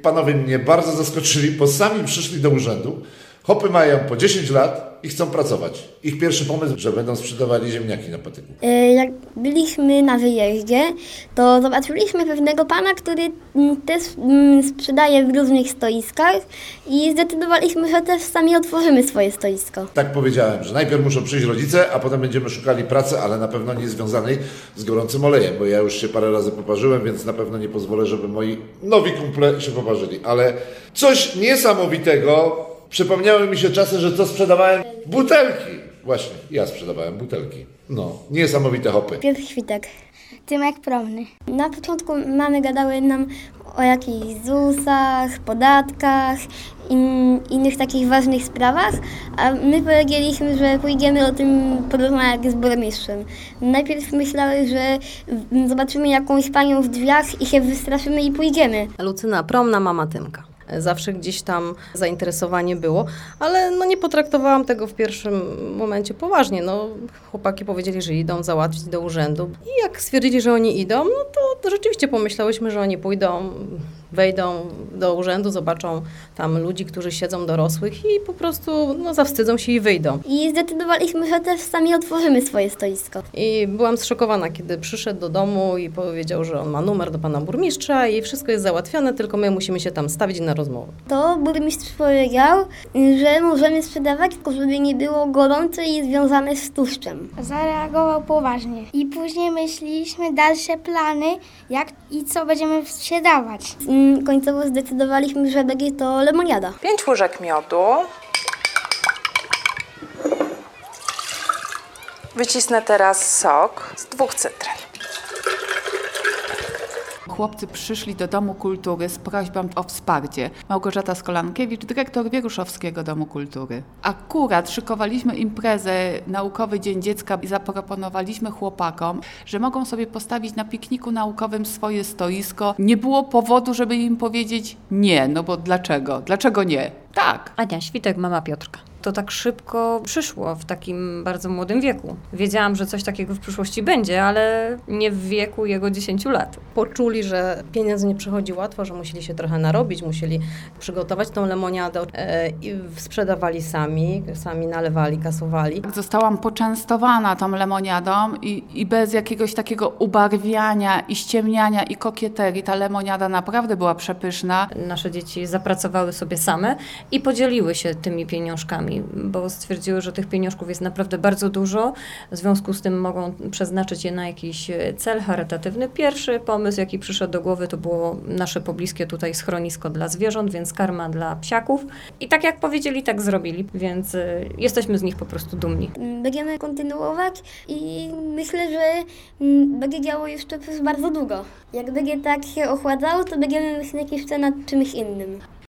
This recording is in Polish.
panowie mnie bardzo zaskoczyli, bo sami przyszli do urzędu. Hopy mają po 10 lat i chcą pracować. Ich pierwszy pomysł, że będą sprzedawali ziemniaki na patyku. Jak byliśmy na wyjeździe, to zobaczyliśmy pewnego pana, który też sprzedaje w różnych stoiskach i zdecydowaliśmy, że też sami otworzymy swoje stoisko. Tak powiedziałem, że najpierw muszą przyjść rodzice, a potem będziemy szukali pracy, ale na pewno nie związanej z gorącym olejem, bo ja już się parę razy poparzyłem, więc na pewno nie pozwolę, żeby moi nowi kumple się poparzyli. Ale coś niesamowitego. Przypomniały mi się czasy, że to sprzedawałem butelki. Właśnie, ja sprzedawałem butelki. No, niesamowite hopy. Piotr Świtek. Tymek Promny. Na początku mamy gadały nam o jakichś ZUS-ach, podatkach, innych takich ważnych sprawach, a my powiedzieliśmy, że pójdziemy o tym porozmawiać z burmistrzem. Najpierw myślały, że zobaczymy jakąś panią w drzwiach i się wystraszymy i pójdziemy. Lucyna Promna, mama Tymka. Zawsze gdzieś tam zainteresowanie było, ale nie potraktowałam tego w pierwszym momencie poważnie. Chłopaki powiedzieli, że idą załatwić do urzędu i jak stwierdzili, że oni idą, to rzeczywiście pomyślałyśmy, że oni pójdą, wejdą do urzędu, zobaczą tam ludzi, którzy siedzą dorosłych i po prostu zawstydzą się i wyjdą. I zdecydowaliśmy, że też sami otworzymy swoje stoisko. I byłam zszokowana, kiedy przyszedł do domu i powiedział, że on ma numer do pana burmistrza i wszystko jest załatwione, tylko my musimy się tam stawić na rozmowę. To burmistrz powiedział, że możemy sprzedawać, tylko żeby nie było gorące i związane z tłuszczem. Zareagował poważnie. I później myśleliśmy dalsze plany, jak i co będziemy sprzedawać. Końcowo zdecydowaliśmy, że będzie to lemoniada. 5 łyżek miodu. Wycisnę teraz sok z 2 cytryn. Chłopcy przyszli do Domu Kultury z prośbą o wsparcie. Małgorzata Skolankiewicz, dyrektor Wieruszowskiego Domu Kultury. Akurat szykowaliśmy imprezę Naukowy Dzień Dziecka i zaproponowaliśmy chłopakom, że mogą sobie postawić na pikniku naukowym swoje stoisko. Nie było powodu, żeby im powiedzieć nie, bo dlaczego? Dlaczego nie? Tak. Ania Świtek, mama Piotrka. To tak szybko przyszło w takim bardzo młodym wieku. Wiedziałam, że coś takiego w przyszłości będzie, ale nie w wieku jego 10 lat. Poczuli, że pieniądz nie przychodzi łatwo, że musieli się trochę narobić, musieli przygotować tą lemoniadę i sprzedawali sami nalewali, kasowali. Zostałam poczęstowana tą lemoniadą i bez jakiegoś takiego ubarwiania i ściemniania i kokieterii. Ta lemoniada naprawdę była przepyszna. Nasze dzieci zapracowały sobie same i podzieliły się tymi pieniążkami, bo stwierdziły, że tych pieniążków jest naprawdę bardzo dużo. W związku z tym mogą przeznaczyć je na jakiś cel charytatywny. Pierwszy pomysł, jaki przyszedł do głowy, to było nasze pobliskie tutaj schronisko dla zwierząt, więc karma dla psiaków. I tak jak powiedzieli, tak zrobili, więc jesteśmy z nich po prostu dumni. Będziemy kontynuować i myślę, że będzie działo jeszcze przez bardzo długo. Jak będzie tak się ochładzało, to będziemy myśleć jeszcze nad czymś innym.